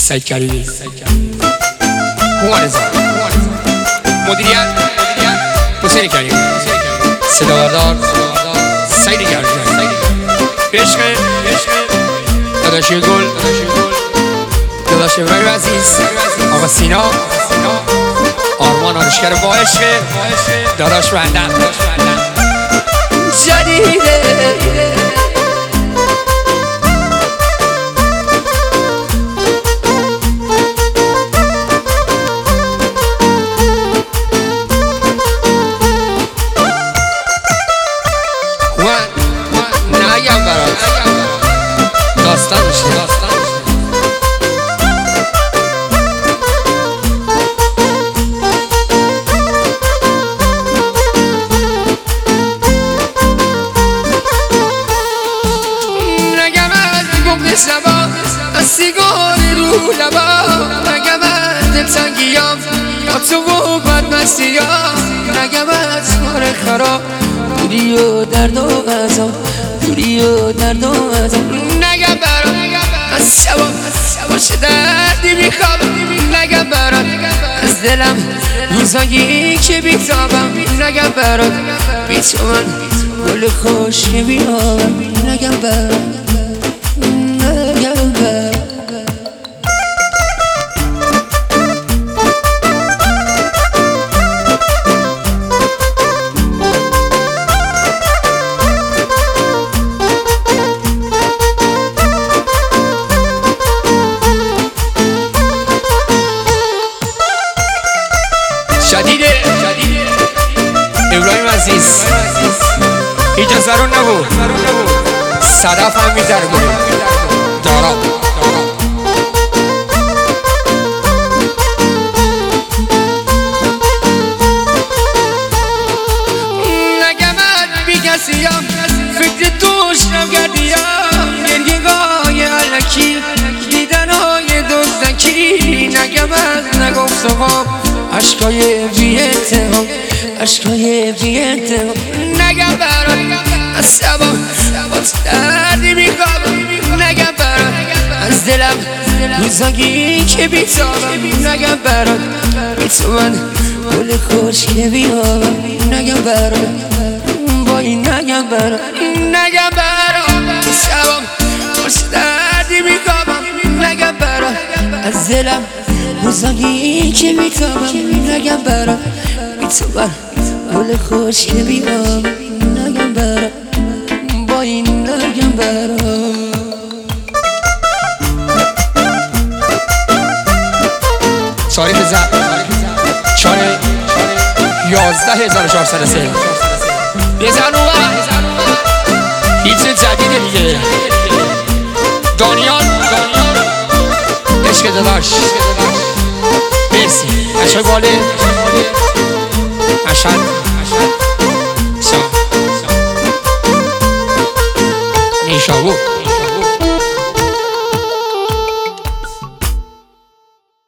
سید کریمی هوان زن مدیریت حسین کریمی صداوردار سید کریمی عشق داداش گل داداش ابراهیم عزیز آقا سینا آرمان آرشگر با عشق داداش بندم جدیده نگم برات داستان میشه نگم از بغض شبا از سیگار رو لبا نگم از دلتنگیام با تو و بدمستیام نگم از کار خراب دوری و درد و غذا دوری و درد و غذا نگم برات از شبا باشه دردی میخوابم نگم برات از دلم روزایی که بیتابم نگم برات بی تو من گل خوش که بیابم نگم برات نگم برات شدیده ابراهیم عزیز اینجا زرون نبود صدف هم میتر گره دارا نگمت بی کسیم فکر توش نگردیم گریه‌های علکی دیدنهای دزدکی نگمت نگفتم عشقای بی‌احترام عشقای بی‌احترام نگم برات از شبا باز دردی میخوابم نگم برات از دلم روزایی که بیتابم نگم برات بی تو من گل خوش که بیابم نگم برات با این نگم برات نگم برات از شبا باز دردی میخوابم نگم برات از دلم روزایی که بیتابم نگم برات بی تو من گل خوش که بیابم نگم برات با این نگم برات تاریخ زن 11,403 بزن اون هیچ جدیده دیگه دانیال عشق داداش مرسی عشق باله عشق نیشابو